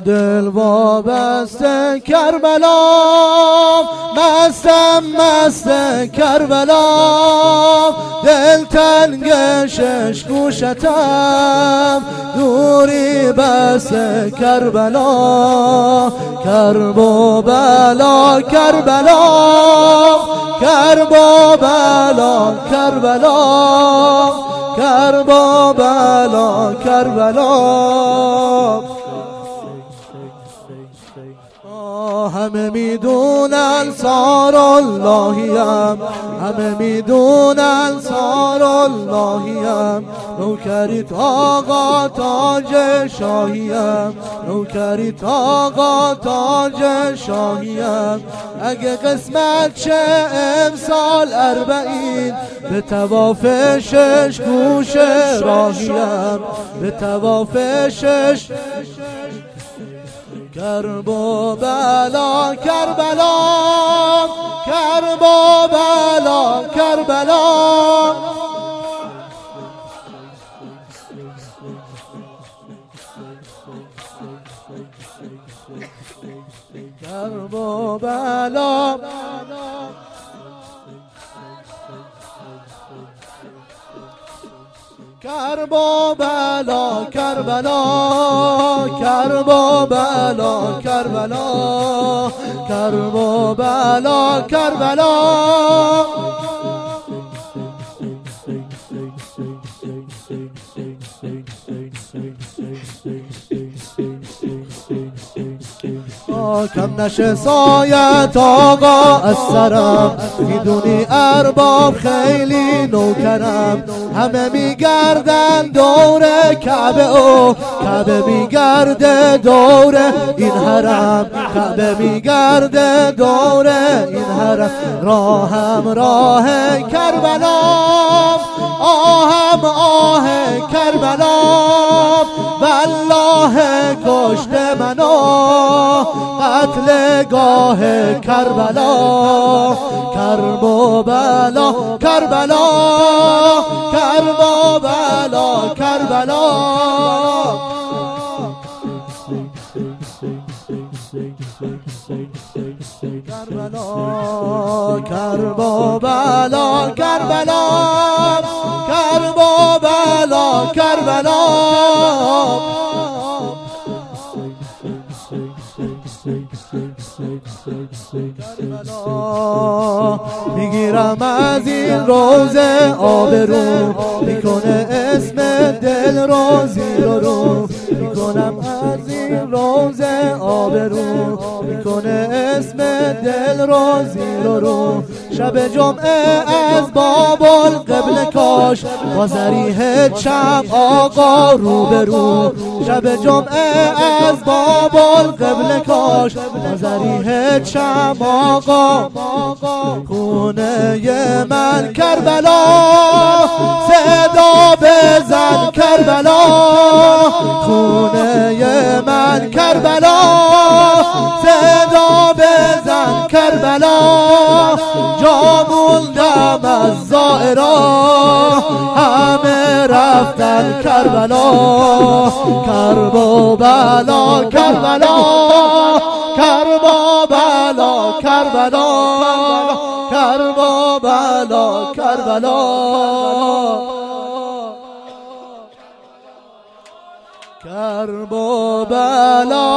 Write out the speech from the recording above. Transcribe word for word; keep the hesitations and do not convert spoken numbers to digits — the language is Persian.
دل وابسته کربلا، مستم مست کربلا، دل تنگ شش گوشتم، دوری بس کربلا، کرب و بلا کربلا، کرب و بلا کربلا، کرب و بلا کربلا. همه میدونن انصار اللهیم، همه میدونن انصار اللهیم، نوکریت آقا تاج شاهیم، نوکریت آقا تاج شاهیم. اگه قسمت چه امسال اربعین، به طواف شش گوش راهیم، به طواف شش کرب و بلا کربلا، کرب و بلا کربلا. کرب و بلا کرب و بلا کربلا، کرب و بلا کربلا، کرب و بلا کربلا. کم نشه سایت آقا از سرم، میدونی ارباب خیلی نوکرم، همه میگردن دور کعبه و کعبه میگرده دور این حرم، کعبه میگرده دور این حرم. راهم راه کربلا، آهم آه کربلا، والله کشت منو قتل گاه کربلا، کرب و بلا کربلا، کرب و بلا کربلا. کربلا کرب و بلا کربلا، کرب و بلا کربلا. میگیرم از این روزه آبرو، میکنه اسم دل رو زیر و رو، میکنم از این روزه آبرو، میکنه اسم دل رو زیر و رو. شب جمعه از بابل قبل کاش، با ذریح چپ آقا رو به رو، شب جمعه از بابل قبل کاش، با ذریح چپ آقا. خونه من کربلا، صدا بزن کربلا، خونه من کربلا، صدا بزن کربلا. جا موندم از زائرا، همه رفتن کربلا، کرب و بلا کربلا، کرب و بلا کربلا، کرب و بلا کربلا. کرب و بلا